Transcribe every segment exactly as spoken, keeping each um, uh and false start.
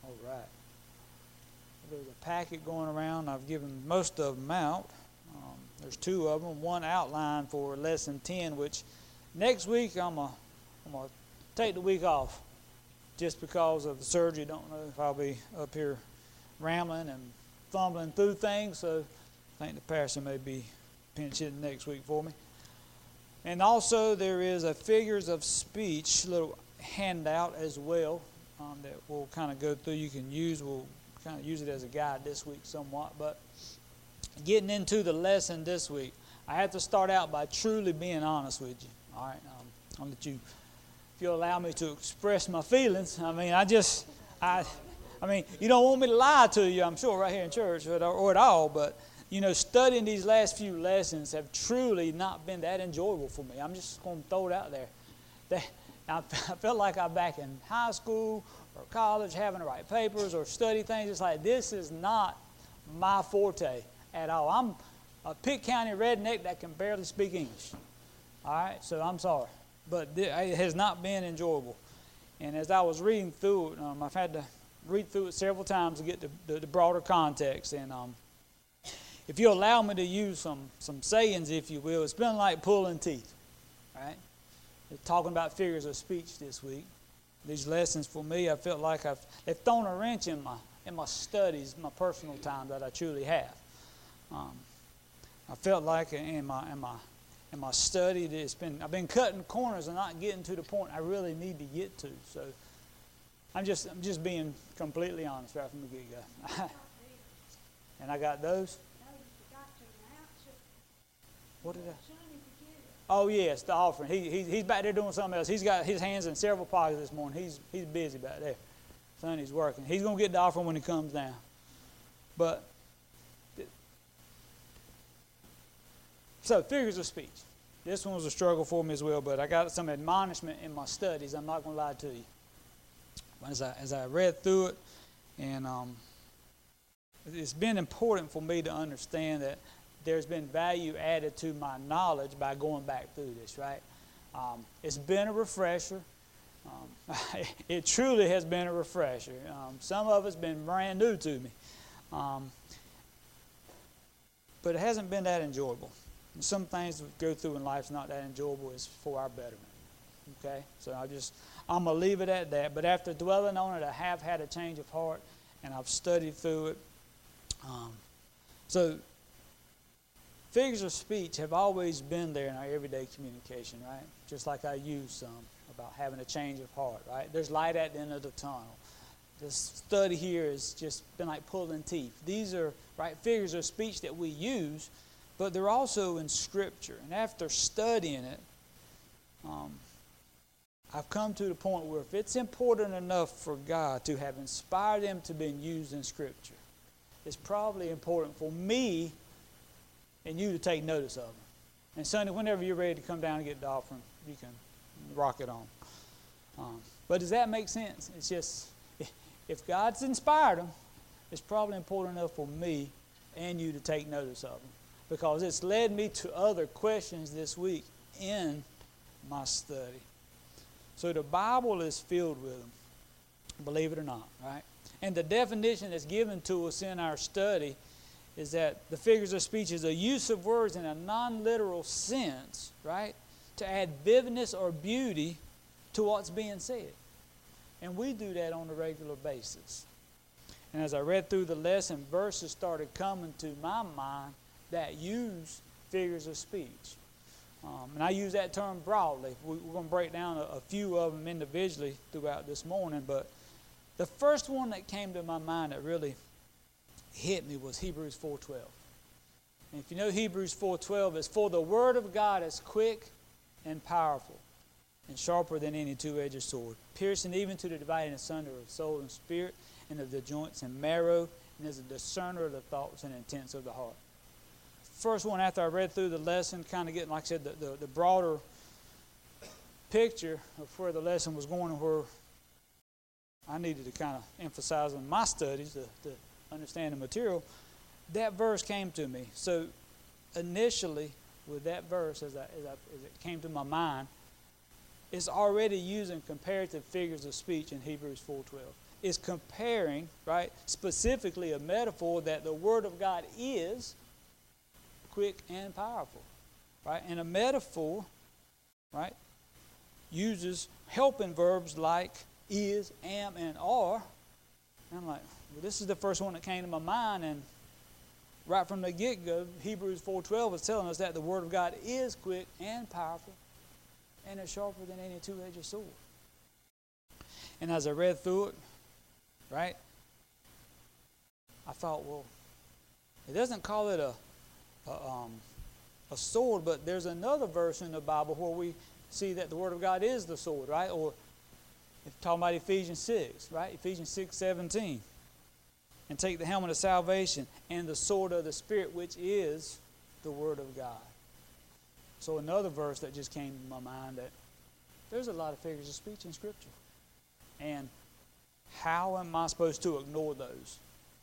All right. There's a packet going around. I've given most of them out. Um, there's two of them. One outline for lesson ten, which next week I'm going I'm to take the week off just because of the surgery. Don't know if I'll be up here rambling and fumbling through things, so I think the pastor may be pinch hitting next week for me. And also there is a figures of speech little handout as well um, that we'll kind of go through. You can use, we'll kind of use it as a guide this week somewhat. But getting into the lesson this week, I have to start out by truly being honest with you. All right, um, I'll let you, if you'll allow me to express my feelings. I mean, I just, I, I mean, you don't want me to lie to you, I'm sure, right here in church or, or at all, but you know, studying these last few lessons have truly not been that enjoyable for me. I'm just going to throw it out there. They, I, I felt like I'm back in high school or college having to write papers or study things. It's like, this is not my forte at all. I'm a Pitt County redneck that can barely speak English. All right, so I'm sorry. But it has not been enjoyable. And as I was reading through it, um, I've had to read through it several times to get the, the, the broader context. And um, if you allow me to use some, some sayings, if you will, it's been like pulling teeth. Right? We're talking about figures of speech this week. These lessons for me, I felt like I've they've thrown a wrench in my in my studies, my personal time that I truly have. Um, I felt like in my in my in my study, that it's been I've been cutting corners and not getting to the point I really need to get to. So I'm just I'm just being completely honest right from the get-go. And I got those. What did I? Oh yes, the offering. He, he he's back there doing something else. He's got his hands in several pockets this morning. He's he's busy back there. Sonny's working. He's gonna get the offering when he comes down. But so figures of speech. This one was a struggle for me as well. But I got some admonishment in my studies. I'm not gonna lie to you. As I as I read through it, and um, it's been important for me to understand that there's been value added to my knowledge by going back through this, right? Um, it's been a refresher. Um, it truly has been a refresher. Um, some of it's been brand new to me. Um, but it hasn't been that enjoyable. And some things we go through in life is not that enjoyable. It's for our betterment. Okay? So I just, I'm going to leave it at that. But after dwelling on it, I have had a change of heart, and I've studied through it. Um, so... Figures of speech have always been there in our everyday communication, right? Just like I used some about having a change of heart, right? There's light at the end of the tunnel. This study here has just been like pulling teeth. These are, right, figures of speech that we use, but they're also in Scripture. And after studying it, um, I've come to the point where if it's important enough for God to have inspired them to be used in Scripture, it's probably important for me and you to take notice of them. And Sonny, whenever you're ready to come down and get the offering, you can rock it on. Um, but does that make sense? It's just, if God's inspired them, it's probably important enough for me and you to take notice of them. Because it's led me to other questions this week in my study. So the Bible is filled with them, believe it or not, right? And the definition that's given to us in our study is that the figures of speech is a use of words in a non-literal sense, right, to add vividness or beauty to what's being said. And we do that on a regular basis. And as I read through the lesson, verses started coming to my mind that use figures of speech. Um, and I use that term broadly. We, we're going to break down a, a few of them individually throughout this morning, but the first one that came to my mind that really hit me was Hebrews four twelve. And if you know Hebrews four twelve, it's for the word of God is quick and powerful and sharper than any two-edged sword, piercing even to the dividing asunder of soul and spirit and of the joints and marrow, and is a discerner of the thoughts and intents of the heart. First one, after I read through the lesson, kind of getting, like I said, the, the, the broader picture of where the lesson was going and where I needed to kind of emphasize in my studies to, to understand the material, that verse came to me. So initially, with that verse, as, I, as, I, as it came to my mind, it's already using comparative figures of speech in Hebrews four twelve. is comparing, right, specifically a metaphor that the Word of God is quick and powerful, right? And a metaphor, right, uses helping verbs like is, am, and are. And I'm like, well, this is the first one that came to my mind, and right from the get-go, Hebrews four twelve is telling us that the Word of God is quick and powerful and is sharper than any two-edged sword. And as I read through it, right, I thought, well, it doesn't call it a, a, um, a sword, but there's another verse in the Bible where we see that the Word of God is the sword, right? Or if talking about Ephesians six, right? Ephesians six seventeen. And take the helmet of salvation and the sword of the Spirit, which is the Word of God. So another verse that just came to my mind, that there's a lot of figures of speech in Scripture. And how am I supposed to ignore those?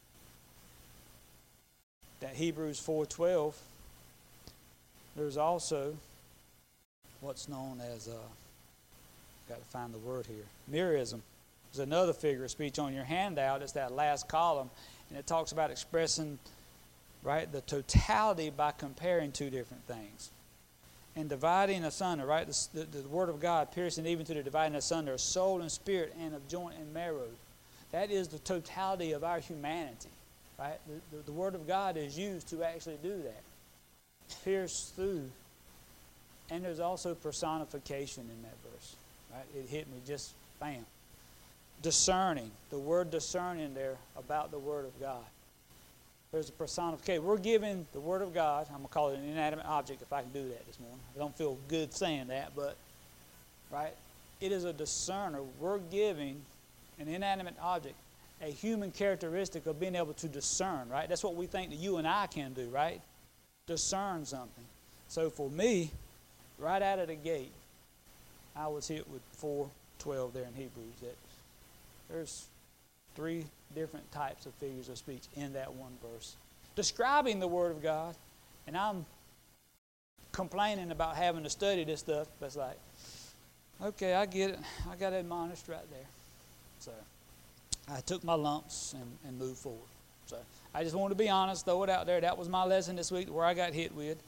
That Hebrews four twelve, there's also what's known as, uh, got to find the word here, merism. There's another figure of speech on your handout. It's that last column, and it talks about expressing, right, the totality by comparing two different things. And dividing asunder, right, the, the, the Word of God piercing even to the dividing asunder of soul and spirit and of joint and marrow. That is the totality of our humanity, right? The, the, the Word of God is used to actually do that. Pierce through. And there's also personification in that verse, right? It hit me just bam. Discerning, the word discerning there about the Word of God. There's a personification. We're giving the Word of God, I'm going to call it an inanimate object if I can do that this morning. I don't feel good saying that, but, right? It is a discerner. We're giving an inanimate object a human characteristic of being able to discern, right? That's what we think that you and I can do, right? Discern something. So for me, right out of the gate, I was hit with four twelve there in Hebrews, that there's three different types of figures of speech in that one verse, describing the Word of God. And I'm complaining about having to study this stuff, but it's like, okay, I get it. I got admonished right there. So I took my lumps and, and moved forward. So I just wanted to be honest, throw it out there. That was my lesson this week, where I got hit with.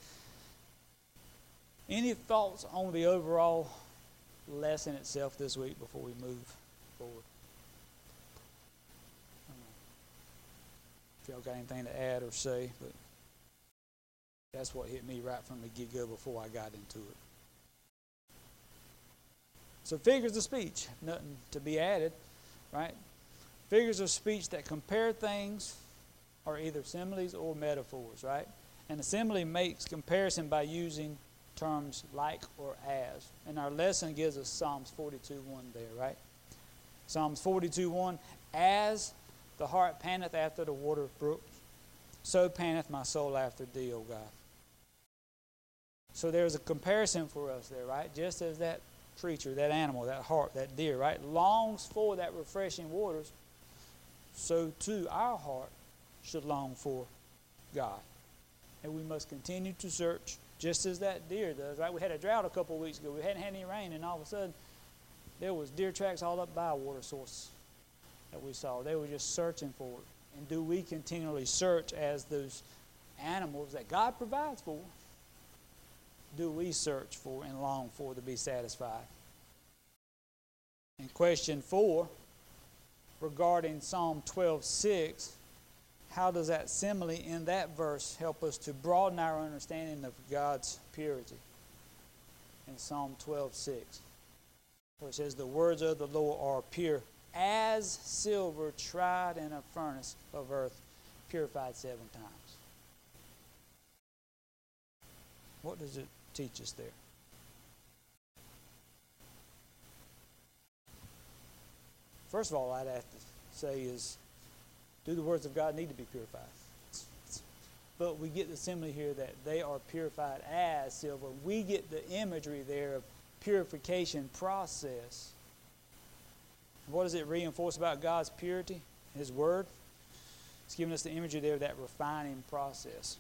Any thoughts on the overall lesson itself this week before we move forward? If y'all got anything to add or say, but that's what hit me right from the get-go before I got into it. So figures of speech, nothing to be added, right? Figures of speech that compare things are either similes or metaphors, right? And a simile makes comparison by using terms like or as. And our lesson gives us Psalms forty-two one there, right? Psalms forty-two one, as the heart panteth after the water brooks, so panteth my soul after thee, O God. So there's a comparison for us there, right? Just as that creature, that animal, that hart, that deer, right, longs for that refreshing waters, so too our heart should long for God. And we must continue to search, just as that deer does, right? We had a drought a couple of weeks ago. We hadn't had any rain, and all of a sudden, there was deer tracks all up by a water source that we saw. They were just searching for it. And do we continually search as those animals that God provides for? Do we search for and long for to be satisfied? And question four, regarding Psalm twelve six, how does that simile in that verse help us to broaden our understanding of God's purity? In Psalm twelve six, where it says, the words of the Lord are pure as silver tried in a furnace of earth, purified seven times. What does it teach us there? First of all, I'd have to say is, do the words of God need to be purified? But we get the simile here that they are purified as silver. We get the imagery there of purification process. What does it reinforce about God's purity? His Word. It's giving us the imagery there of that refining process.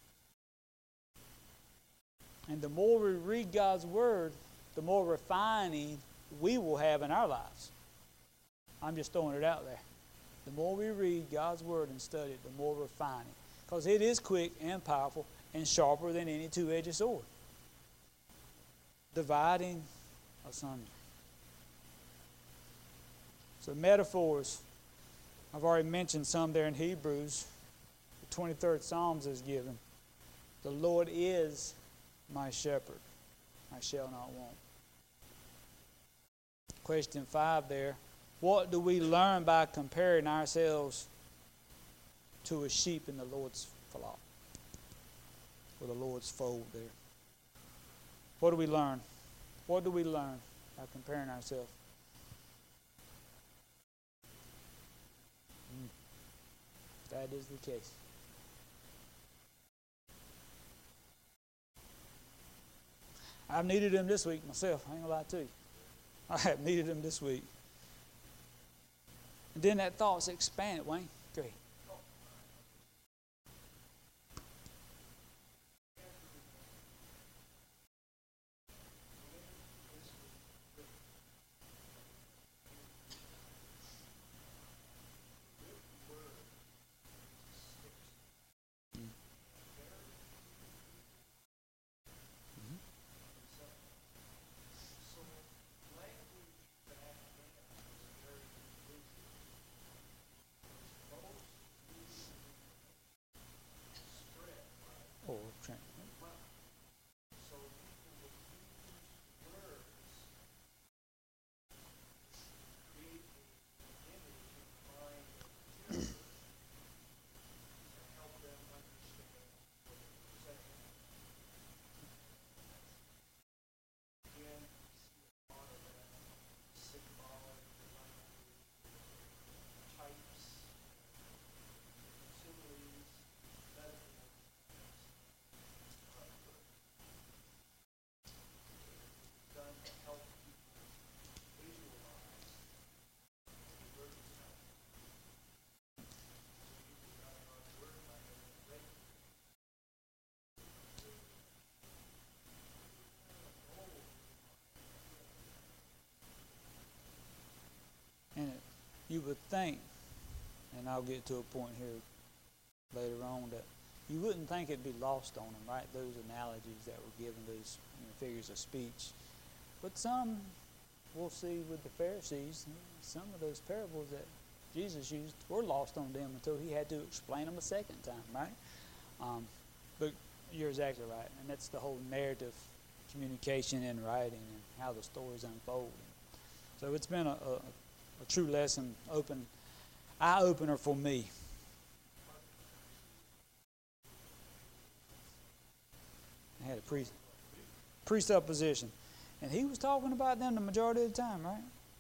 And the more we read God's Word, the more refining we will have in our lives. I'm just throwing it out there. The more we read God's Word and study it, the more refine it. Because it is quick and powerful and sharper than any two-edged sword. Dividing asunder. So metaphors, I've already mentioned some there in Hebrews. The twenty-third Psalms is given. The Lord is my shepherd. I shall not want. Question five there. What do we learn by comparing ourselves to a sheep in the Lord's flock? Or the Lord's fold there. What do we learn? What do we learn by comparing ourselves? That is the case. I've needed them this week myself. I ain't gonna lie to you. I have needed them this week. And then that thought's expanded, Wayne. Go ahead. Oh, Trent. And it, you would think, and I'll get to a point here later on, that you wouldn't think it'd be lost on them, right? Those analogies that were given, those you know, figures of speech. But some, we'll see with the Pharisees, some of those parables that Jesus used were lost on them until he had to explain them a second time, right? Um, but you're exactly right. And that's the whole narrative communication in writing and how the stories unfold. So it's been a, a, a true lesson, open, eye-opener for me. I had a pre, presupposition. And he was talking about them the majority of the time, right?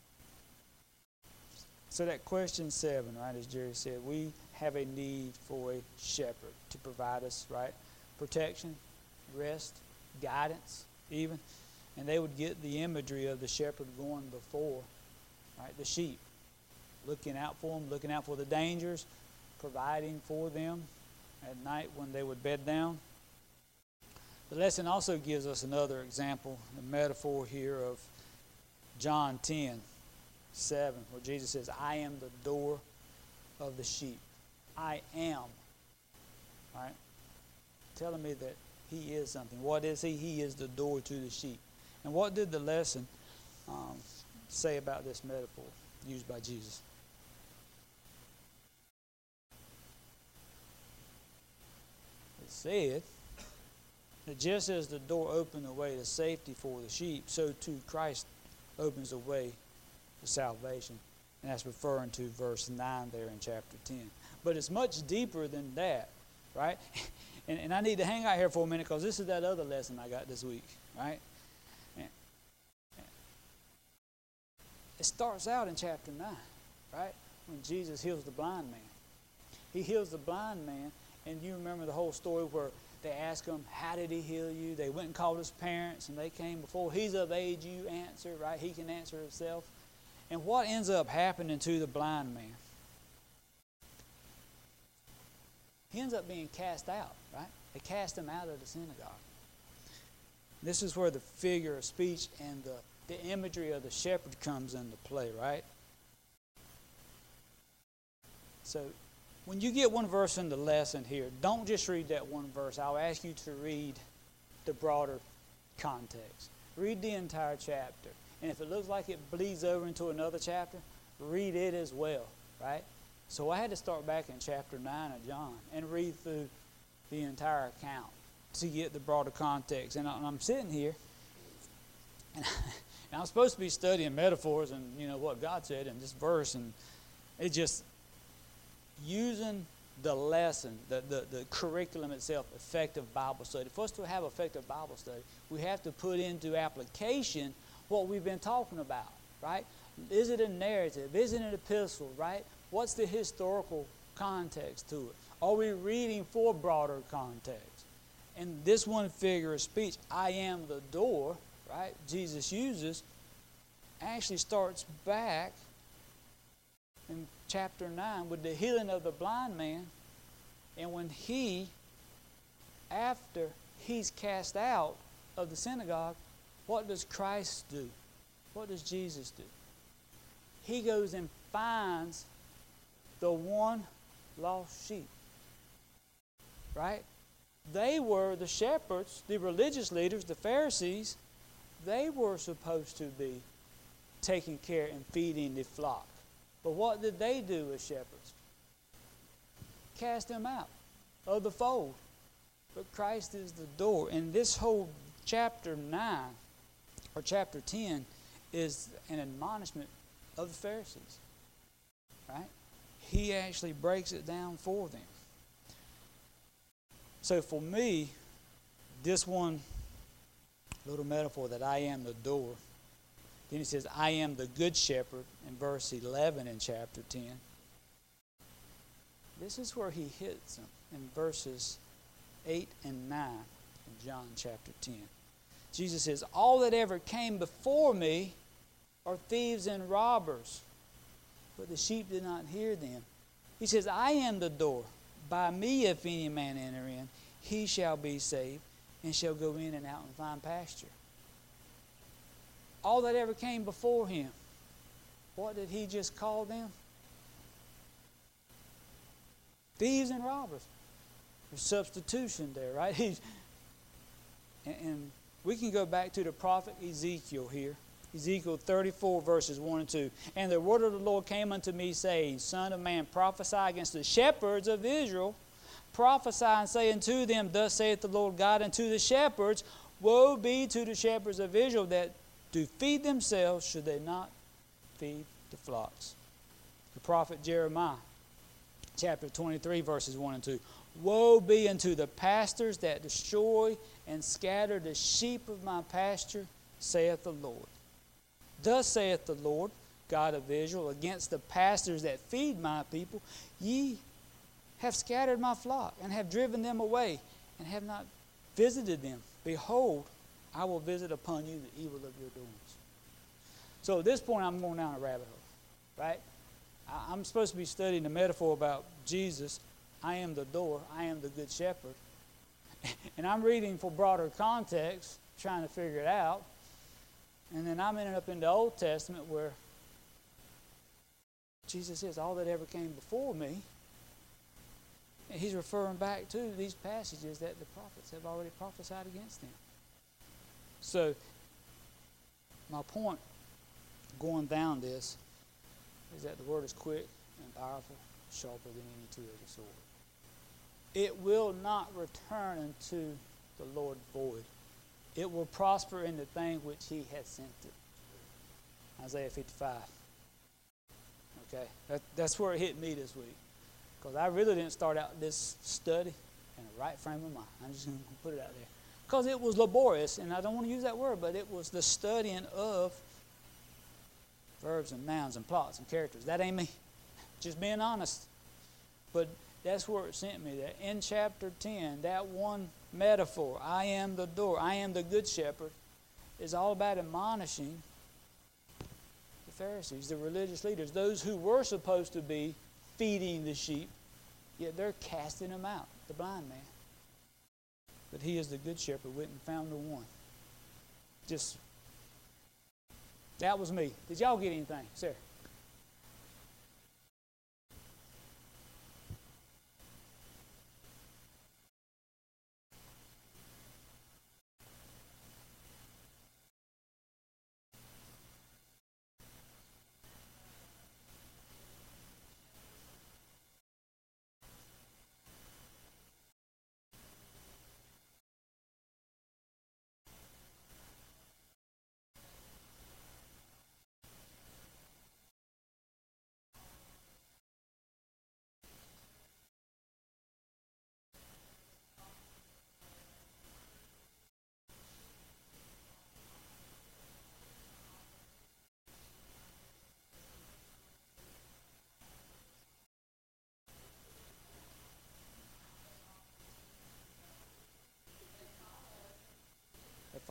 So that question seven, right, as Jerry said, we have a need for a shepherd to provide us, right, protection, rest, guidance, even. And they would get the imagery of the shepherd going before, right, the sheep, looking out for them, looking out for the dangers, providing for them at night when they would bed down. The lesson also gives us another example, the metaphor here of John ten, seven, where Jesus says, I am the door of the sheep. I am, right? Telling me that he is something. What is he? He is the door to the sheep. And what did the lesson um, say about this metaphor used by Jesus? It said that just as the door opened the way to safety for the sheep, so too Christ opens the way to salvation. And that's referring to verse nine there in chapter ten. But it's much deeper than that, right? And, and I need to hang out here for a minute because this is that other lesson I got this week, right? And, and it starts out in chapter nine, right? When Jesus heals the blind man. He heals the blind man, and you remember the whole story where they asked him, how did he heal you? They went and called his parents, and they came before. He's of age, you answer, right? He can answer himself. And what ends up happening to the blind man? He ends up being cast out, right? They cast him out of the synagogue. This is where the figure of speech and the, the imagery of the shepherd comes into play, right? So when you get one verse in the lesson here, don't just read that one verse. I'll ask you to read the broader context. Read the entire chapter. And if it looks like it bleeds over into another chapter, read it as well, right? So I had to start back in chapter nine of John and read through the entire account to get the broader context. And I'm sitting here, and I'm supposed to be studying metaphors and, you know, what God said in this verse, and it just using the lesson, the, the, the curriculum itself, effective Bible study. For us to have effective Bible study, we have to put into application what we've been talking about, right? Is it a narrative? Is it an epistle, right? What's the historical context to it? Are we reading for broader context? And this one figure of speech, I am the door, right, Jesus uses, actually starts back in chapter nine with the healing of the blind man. And when he, after he's cast out of the synagogue, what does Christ do? What does Jesus do? He goes and finds the one lost sheep. Right? They were the shepherds, the religious leaders, the Pharisees. They were supposed to be taking care and feeding the flock. But what did they do as shepherds? Cast them out of the fold. But Christ is the door. And this whole chapter nine, or chapter ten, is an admonishment of the Pharisees. Right? He actually breaks it down for them. So for me, this one little metaphor that I am the door. Then he says, I am the good shepherd in verse eleven in chapter ten. This is where he hits them in verses eight and nine in John chapter ten. Jesus says, all that ever came before me are thieves and robbers, but the sheep did not hear them. He says, I am the door. By me, if any man enter in, he shall be saved, and shall go in and out and find pasture. All that ever came before him, what did he just call them? Thieves and robbers. There's substitution there, right? He's, and, and we can go back to the prophet Ezekiel here. Ezekiel thirty-four, verses one and two. And the word of the Lord came unto me, saying, Son of man, prophesy against the shepherds of Israel. Prophesy and say unto them, Thus saith the Lord God unto the shepherds, Woe be to the shepherds of Israel that do feed themselves, should they not feed the flocks. The prophet Jeremiah, chapter twenty-three, verses one and two. Woe be unto the pastors that destroy and scatter the sheep of my pasture, saith the Lord. Thus saith the Lord, God of Israel, against the pastors that feed my people, ye have scattered my flock, and have driven them away, and have not visited them. Behold, I will visit upon you the evil of your doings. So at this point, I'm going down a rabbit hole, right? I'm supposed to be studying the metaphor about Jesus. I am the door. I am the good shepherd. And I'm reading for broader context, trying to figure it out. And then I'm ending up in the Old Testament where Jesus says, all that ever came before me. And he's referring back to these passages that the prophets have already prophesied against him. So, my point going down this is that the word is quick and powerful, sharper than any two-edged sword. It will not return unto the Lord void. It will prosper in the thing which he has sent it. Isaiah fifty-five. Okay, that, that's where it hit me this week. Because I really didn't start out this study in the right frame of mind. I'm just going to put it out there. Because it was laborious, and I don't want to use that word, but it was the studying of verbs and nouns and plots and characters. That ain't me. Just being honest. But that's where it sent me. That in chapter ten, that one metaphor, I am the door, I am the good shepherd, is all about admonishing the Pharisees, the religious leaders, those who were supposed to be feeding the sheep, yet they're casting them out, the blind man. But he is the good shepherd, went and found the one. Just, that was me. Did y'all get anything? Sarah?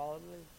Follow the lead.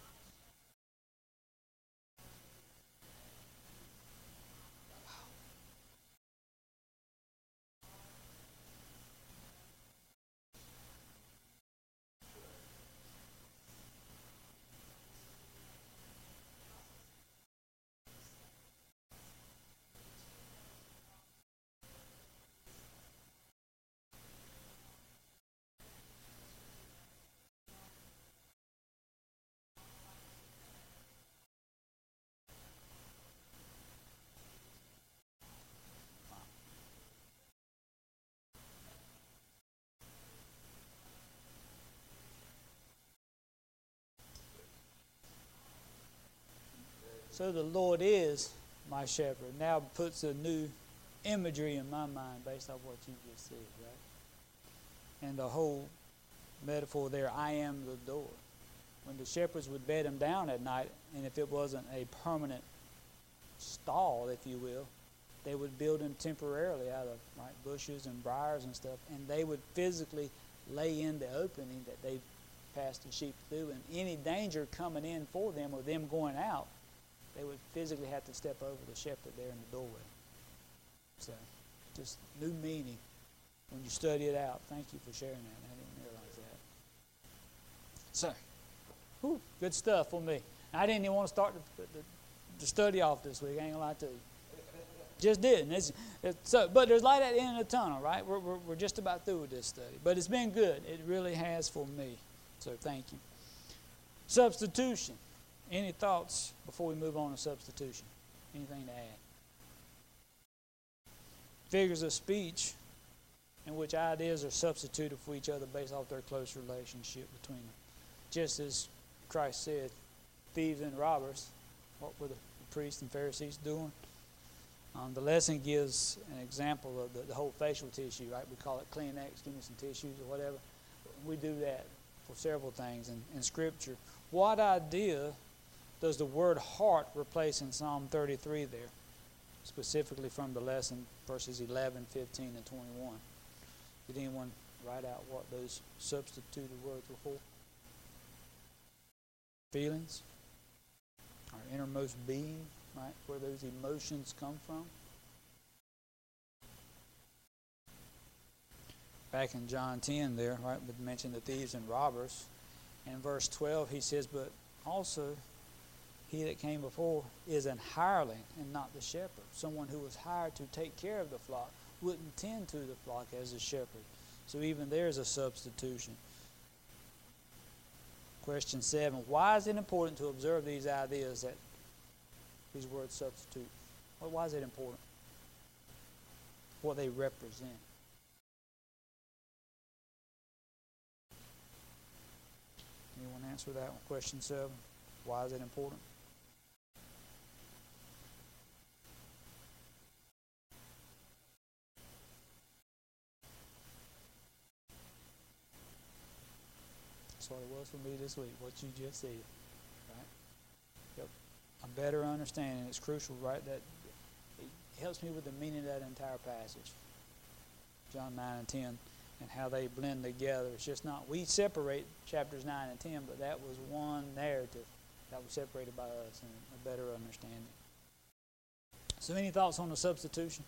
So the Lord is my shepherd. Now puts a new imagery in my mind based off what you just said, right? And the whole metaphor there, I am the door. When the shepherds would bed him down at night, and if it wasn't a permanent stall, if you will, they would build him temporarily out of right, bushes and briars and stuff, and they would physically lay in the opening that they passed the sheep through, and any danger coming in for them or them going out, they would physically have to step over the shepherd there in the doorway. So, just new meaning when you study it out. Thank you for sharing that. I didn't realize that. So, whew, good stuff for me. I didn't even want to start the, the, the study off this week. I ain't gonna lie to you. Just didn't. It's, it's, so, but there's light at the end of the tunnel, right? We're, we're, we're just about through with this study. But it's been good. It really has for me. So, thank you. Substitution. Any thoughts before we move on to substitution? Anything to add? Figures of speech in which ideas are substituted for each other based off their close relationship between them. Just as Christ said, thieves and robbers, what were the priests and Pharisees doing? Um, the lesson gives an example of the, the whole facial tissue, right? We call it Kleenex, give me some tissues or whatever. We do that for several things in, in Scripture. What idea does the word heart replace in Psalm thirty-three there? Specifically from the lesson, verses eleven, fifteen, and twenty-one. Did anyone write out what those substituted words were for? Feelings. Our innermost being, right? Where those emotions come from. Back in John ten there, right? We mentioned the thieves and robbers. In verse twelve, he says, but also he that came before is an hireling and not the shepherd. Someone who was hired to take care of the flock wouldn't tend to the flock as a shepherd. So even there's a substitution. Question seven, why is it important to observe these ideas that these words substitute? Well, why is it important? What they represent. Anyone answer that one? Question seven. Why is it important? That's what it was for me this week, what you just said. Right? Yep. A better understanding. It's crucial, right? That it helps me with the meaning of that entire passage. John nine and ten, and how they blend together. It's just not, we separate chapters nine and ten, but that was one narrative that was separated by us and a better understanding. So any thoughts on the substitution?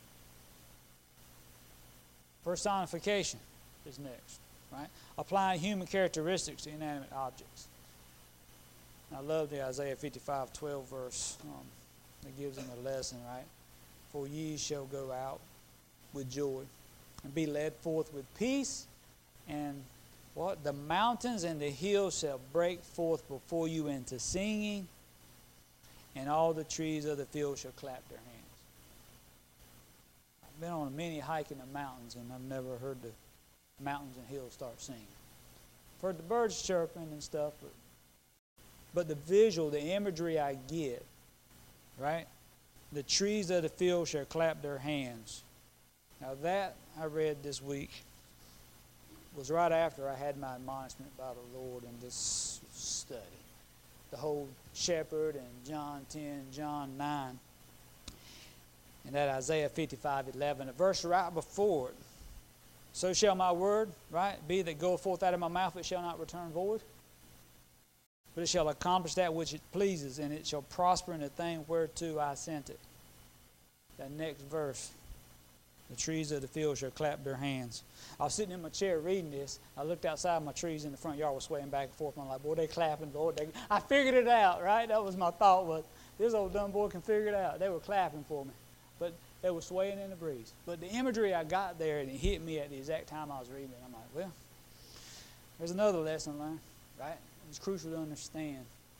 Personification is next. Right? Applying human characteristics to inanimate objects. I love the Isaiah fifty-five twelve verse um, that gives them a lesson, right? For ye shall go out with joy and be led forth with peace, and what? The mountains and the hills shall break forth before you into singing, and all the trees of the field shall clap their hands. I've been on a mini hike in the mountains, and I've never heard the mountains and hills start singing. I've heard the birds chirping and stuff, but, but the visual, the imagery I get, right? The trees of the field shall clap their hands. Now that I read this week was right after I had my admonishment by the Lord in this study. The whole shepherd and John ten, John nine, and that Isaiah fifty-five eleven, a verse right before it. So shall my word, right, be that goeth forth out of my mouth, it shall not return void. but it shall accomplish that which it pleases, and it shall prosper in the thing whereto I sent it. That next verse, the trees of the field shall clap their hands. I was sitting in my chair reading this. I looked outside, my trees in the front yard were swaying back and forth. I'm like, boy, they clapping, Lord. They... I figured it out, right? That was my thought, was this old dumb boy can figure it out. They were clapping for me, but they were swaying in the breeze. But the imagery I got there, and it hit me at the exact time I was reading it. I'm like, well, there's another lesson learned, right? It's crucial to understand.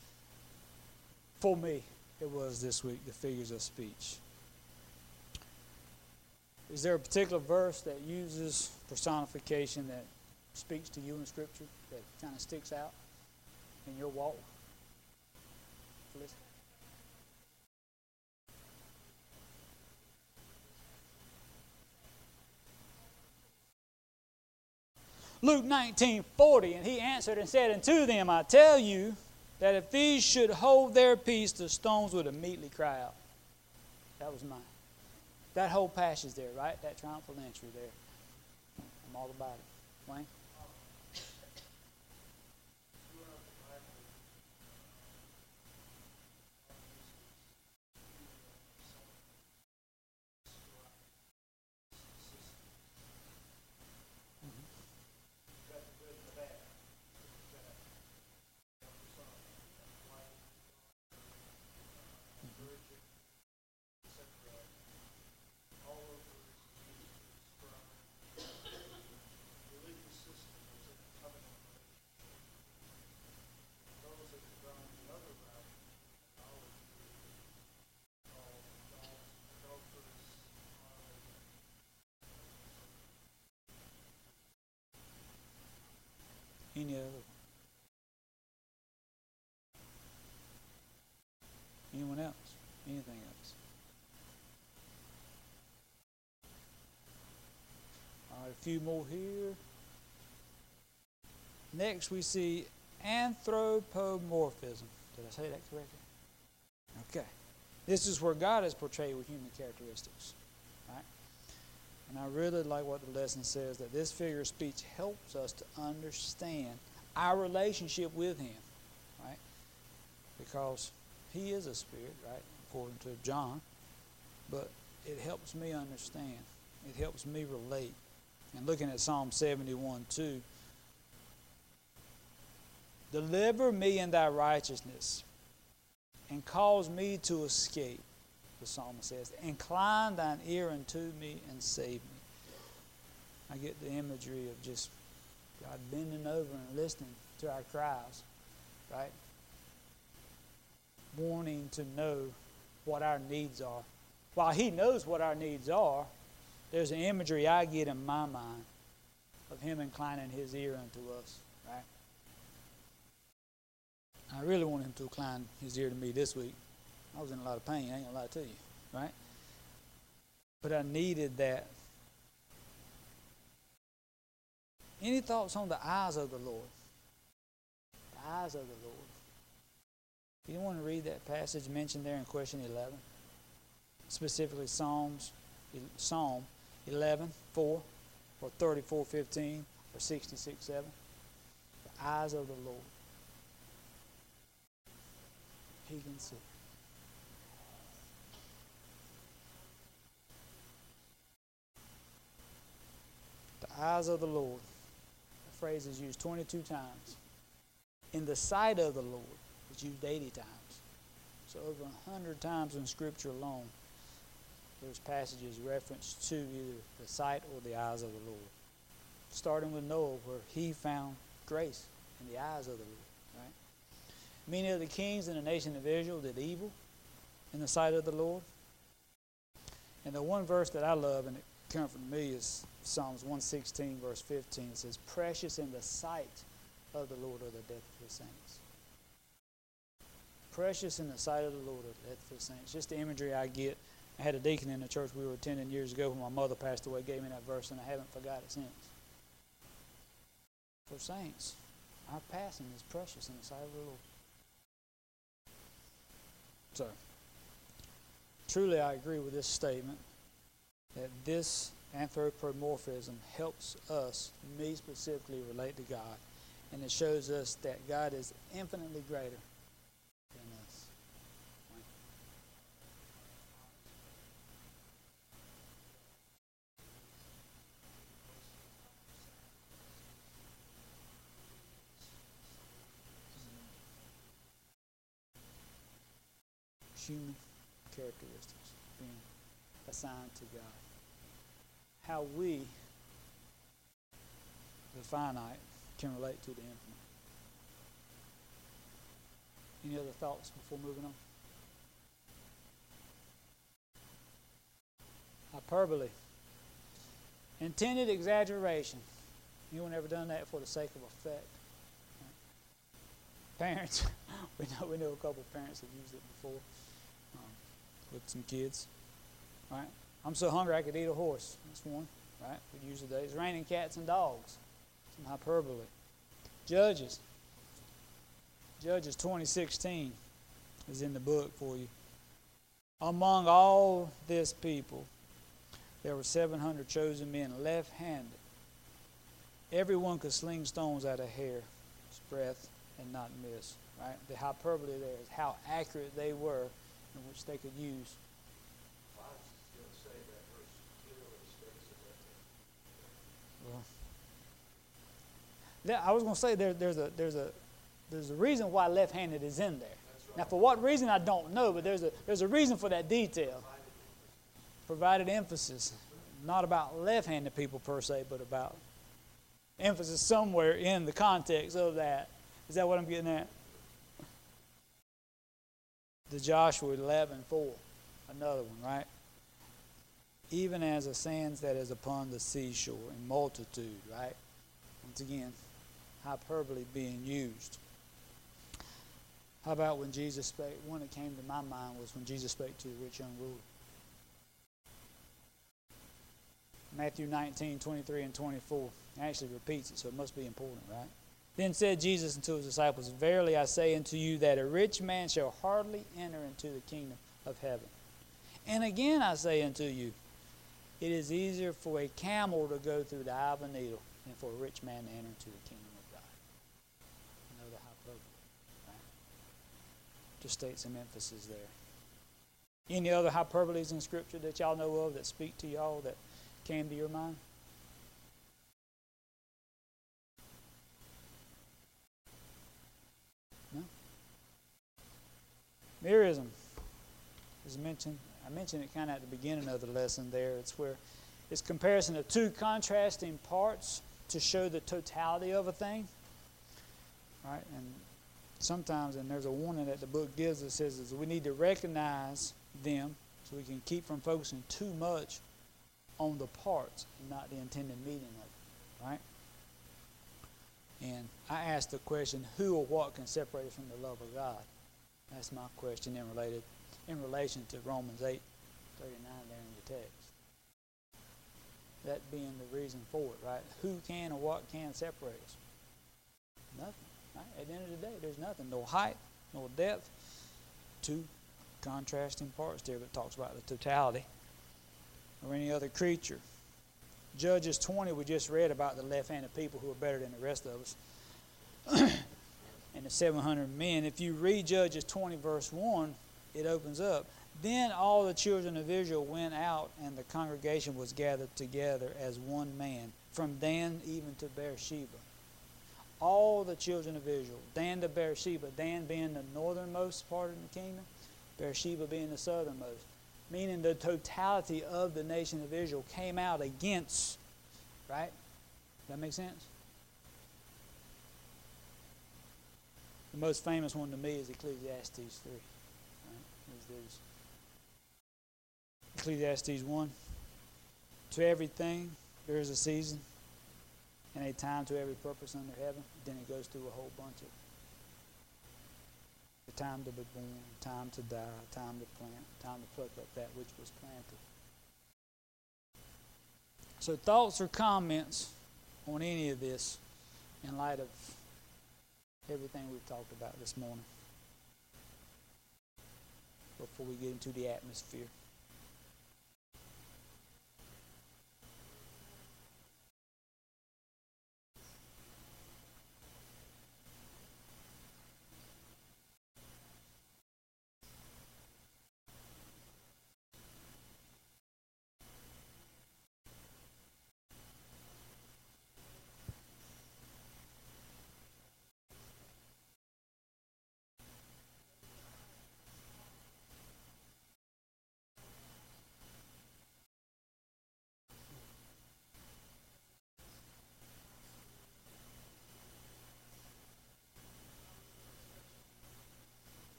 For me, it was this week, the figures of speech. Is there a particular verse that uses personification that speaks to you in Scripture that kind of sticks out in your walk? Listen. Luke nineteen forty, and he answered and said unto them, I tell you that if these should hold their peace, the stones would immediately cry out. That was mine. That whole passage there, right? That triumphal entry there. I'm all about it. Wayne? Any other? Anyone else? Anything else? All right, a few more here. Next we see anthropomorphism. Did I say that correctly? Okay. This is where God is portrayed with human characteristics. Right? And I really like what the lesson says, that this figure of speech helps us to understand our relationship with Him, right? Because He is a spirit, right, according to John. But it helps me understand. It helps me relate. And looking at Psalm seventy-one two, deliver me in thy righteousness and cause me to escape. The psalmist says, incline thine ear unto me and save me. I get the imagery of just God bending over and listening to our cries, right? Wanting to know what our needs are. While He knows what our needs are, there's an imagery I get in my mind of Him inclining His ear unto us, right? I really want Him to incline His ear to me this week. I was in a lot of pain, I ain't gonna lie to you, right? But I needed that. Any thoughts on the eyes of the Lord? The eyes of the Lord. You want to read that passage mentioned there in question eleven? Specifically Psalms, Psalm eleven four, or thirty-four fifteen, or sixty-six seven. The eyes of the Lord. He can see. The eyes of the Lord. The phrase is used twenty-two times. In the sight of the Lord, it's used eighty times. So over one hundred times in Scripture alone, there's passages referenced to either the sight or the eyes of the Lord. Starting with Noah, where he found grace in the eyes of the Lord. Right? Many of the kings in the nation of Israel did evil in the sight of the Lord. And the one verse that I love, and it comforted me, is Psalms one sixteen, verse fifteen. It says, precious in the sight of the Lord are the death of His saints. Precious in the sight of the Lord are the death of His saints. Just the imagery I get. I had a deacon in the church we were attending years ago when my mother passed away, gave me that verse, and I haven't forgot it since. For saints, our passing is precious in the sight of the Lord. So, truly I agree with this statement that this anthropomorphism helps us, me specifically, relate to God And it shows us that God is infinitely greater than us. Human characteristics being assigned to God. How we, the finite, can relate to the infinite. Any other thoughts before moving on? Hyperbole. Intended exaggeration. Anyone ever done that for the sake of effect? Parents, we know we know a couple of parents have used it before um, with some kids. Right? I'm so hungry I could eat a horse. That's one. Right? We use it today. It's raining cats and dogs. Some hyperbole. Judges. Judges twenty sixteen is in the book for you. Among all this people, there were seven hundred chosen men left-handed. Everyone could sling stones out of hair's breadth and not miss. Right? The hyperbole there is how accurate they were in which they could use. Well, I was going to say there, there's a there's a there's a reason why left-handed is in there. Right. Now, for what reason I don't know, but there's a there's a reason for that detail. Provided emphasis, not about left-handed people per se, but about emphasis somewhere in the context of that. Is that what I'm getting at? The Joshua eleven four, another one, right? Even as the sands that is upon the seashore in multitude, right? Once again, hyperbole being used. How about when Jesus spake? One that came to my mind was when Jesus spake to the rich young ruler. Matthew nineteen, twenty-three and twenty-four. It actually repeats it, so it must be important, right? Then said Jesus unto his disciples, Verily I say unto you that a rich man shall hardly enter into the kingdom of heaven. And again I say unto you, it is easier for a camel to go through the eye of a needle than for a rich man to enter into the kingdom of God. Another hyperbole, right? To state some emphasis there. Any other hyperboles in Scripture that y'all know of that speak to y'all that came to your mind? No? Merism is mentioned. I mentioned it kind of at the beginning of the lesson there. It's where it's comparison of two contrasting parts to show the totality of a thing. Right? And sometimes, and there's a warning that the book gives us, says is we need to recognize them so we can keep from focusing too much on the parts and not the intended meaning of it. Right? And I asked the question, who or what can separate us from the love of God? That's my question in related in relation to Romans eight thirty-nine there in your text. That being the reason for it, right? Who can or what can separate us? Nothing. Right? At the end of the day, there's nothing. No height, no depth. Two contrasting parts there, but it talks about the totality. Or any other creature. Judges twenty, we just read about the left-handed people who are better than the rest of us. And the seven hundred men. If you read Judges twenty, verse one, it opens up. Then all the children of Israel went out, and the congregation was gathered together as one man, from Dan even to Beersheba. All the children of Israel, Dan to Beersheba, Dan being the northernmost part of the kingdom, Beersheba being the southernmost. Meaning the totality of the nation of Israel came out against, right? Does that make sense? The most famous one to me is Ecclesiastes three. Right? There's Ecclesiastes one. To everything there is a season and a time to every purpose under heaven. Then it goes through a whole bunch of the time to be born, time to die, time to plant, time to pluck up that which was planted. So thoughts or comments on any of this in light of everything we've talked about this morning before we get into the atmosphere.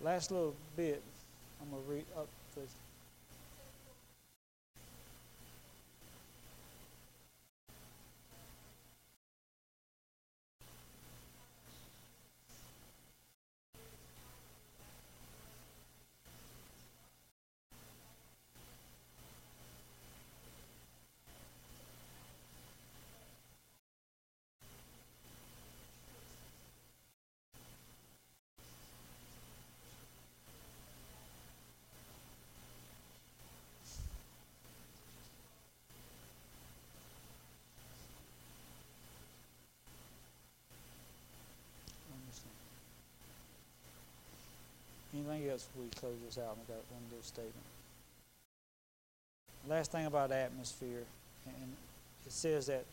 last little bit, I'm going to read up the. Anything else before we close this out? I've got one little statement. Last thing about atmosphere, and it says that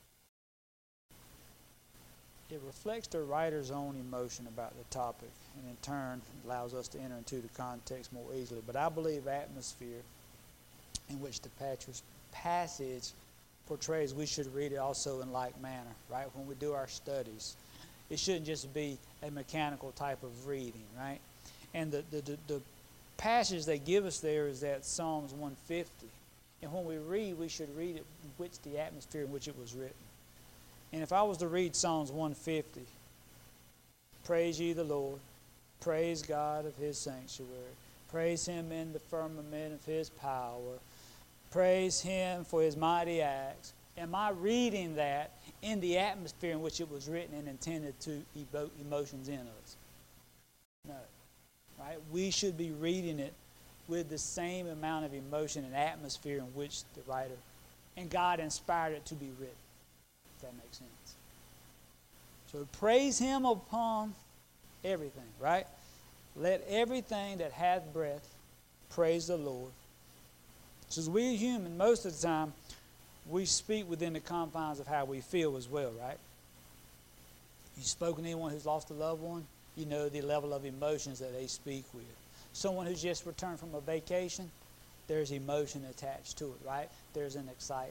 it reflects the writer's own emotion about the topic, and in turn allows us to enter into the context more easily. But I believe atmosphere in which the passage portrays, we should read it also in like manner, right? When we do our studies, it shouldn't just be a mechanical type of reading, right? And the, the, the, the passage they give us there is that Psalms one fifty. And when we read, we should read it in which the atmosphere in which it was written. And if I was to read Psalms one fifty, praise ye the Lord, praise God of his sanctuary, praise him in the firmament of his power, praise him for his mighty acts. Am I reading that in the atmosphere in which it was written and intended to evoke emotions in us? No. Right? We should be reading it with the same amount of emotion and atmosphere in which the writer and God inspired it to be written. If that makes sense. So praise him upon everything, right? Let everything that hath breath praise the Lord. So as we human, most of the time, we speak within the confines of how we feel as well, right? You've spoken to anyone who's lost a loved one, you know the level of emotions that they speak with. Someone who's just returned from a vacation, there's emotion attached to it, right? There's an excitement.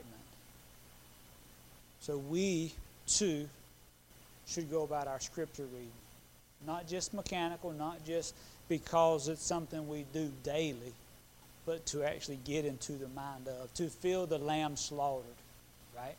So we, too, should go about our scripture reading. Not just mechanical, not just because it's something we do daily, but to actually get into the mind of, to feel the lamb slaughtered, right?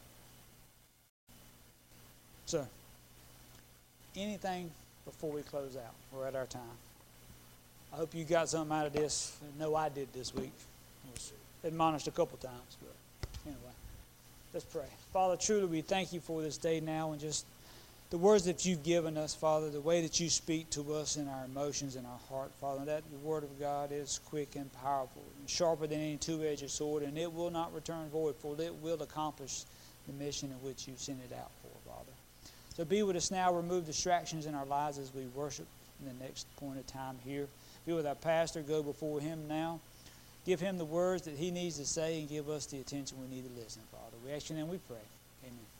So, anything before we close out? We're at our time. I hope you got something out of this. I know I did this week. I was admonished a couple times, but anyway, let's pray. Father, truly we thank you for this day now and just the words that you've given us, Father, the way that you speak to us in our emotions and our heart, Father, that the word of God is quick and powerful and sharper than any two-edged sword, and it will not return void, for it will accomplish the mission in which you sent it out for, Father. So be with us now. Remove distractions in our lives as we worship in the next point of time here. Be with our pastor. Go before him now. Give him the words that he needs to say and give us the attention we need to listen, Father. We ask you and we pray. Amen.